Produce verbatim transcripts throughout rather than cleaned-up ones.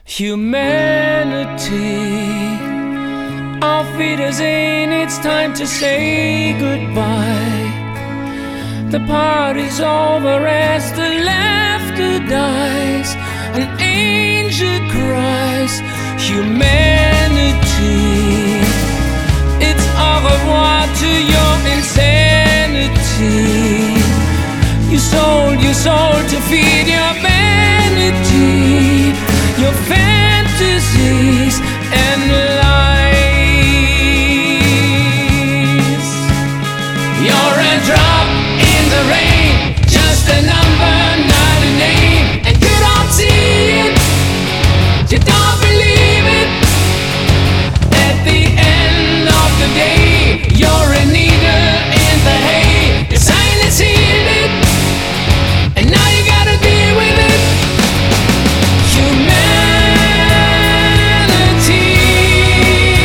Humanity, auf Wiedersehen, it's time to say goodbye. The party's over as the laughter dies, an angel cries. Humanity, it's au revoir to your insanity. You sold your soul to feed your vanity, your fantasies and lies. You're a drop in the rain, just a number, not a name. And you don't see it, you don't believe it. At the end of the day, you're a needle in the hay. Your silence healed it, and now you gotta deal with it. Humanity.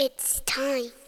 It's time.